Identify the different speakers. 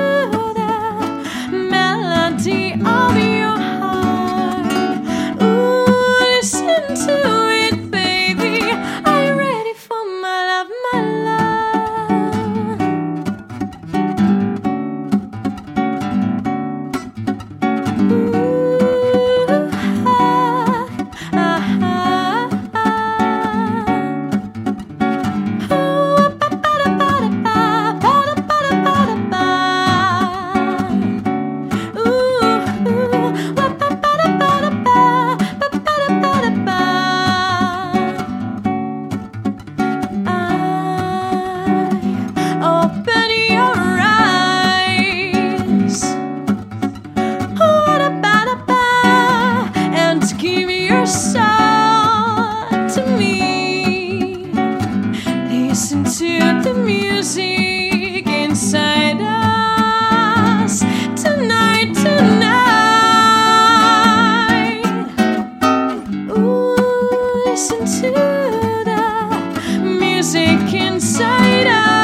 Speaker 1: the melody of your heart. Ooh, listen to it, baby. Are you ready for my love, my love? Ooh, ah, ah, ah, ah. Ooh, ba ba da ba da ba, ba da ba da ba da ba. Ooh, ba ba ba da ba da ba, ba ba da ba da ba. Open your eyes. And give your soul to me. Listen to the music inside us tonight, tonight. Ooh, listen to the music inside us.